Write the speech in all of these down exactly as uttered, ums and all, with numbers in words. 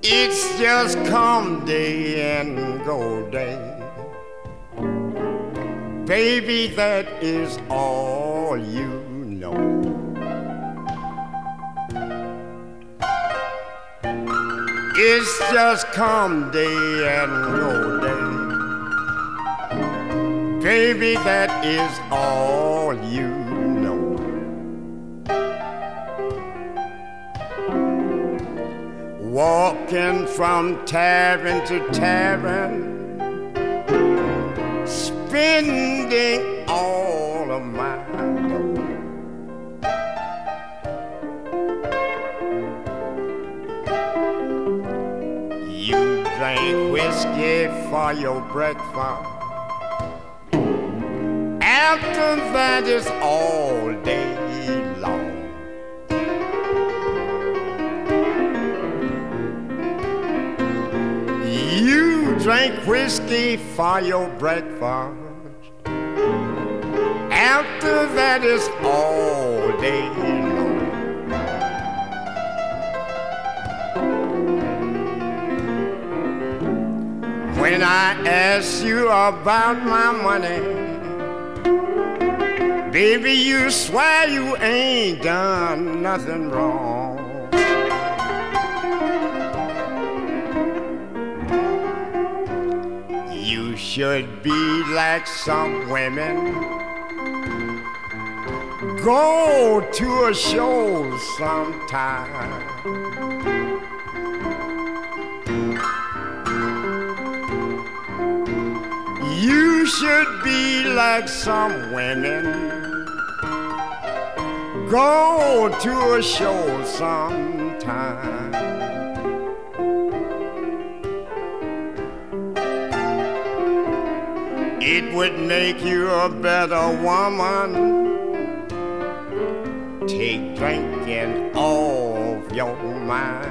It's just come day and go day. Baby, that is all you know. It's just come day and go day. Baby, that is all you know. Walking from tavern to tavern, spending all of my dough. You drink whiskey for your breakfast. After that is all day long. You drink whiskey for your breakfast. After that is all day long. When I ask you about my money, baby, you swear you ain't done nothing wrong. You should be like some women. Go to a show sometime. You should be like some women. Go to a show sometime. It would make you a better woman. Take drinking off your mind.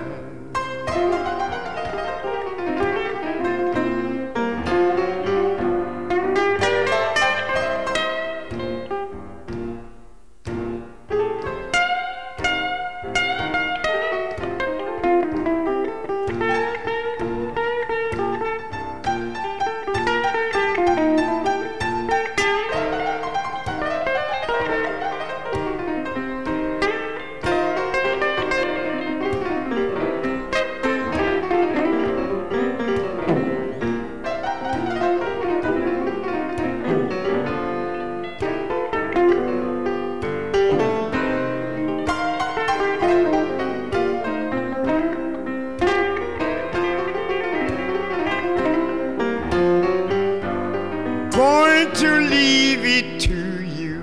Going to leave it to you,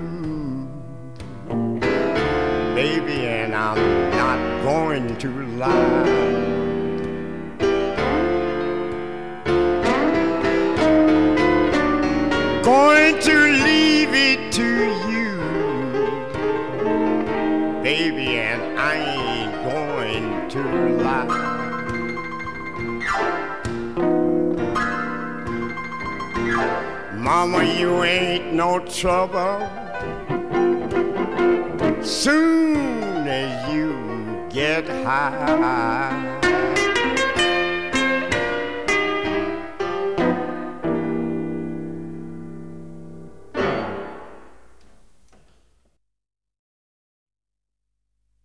baby, and I'm not going to lie. Going to leave it to you, baby, and I ain't going to lie. Mama, you ain't no trouble. Soon as you get high,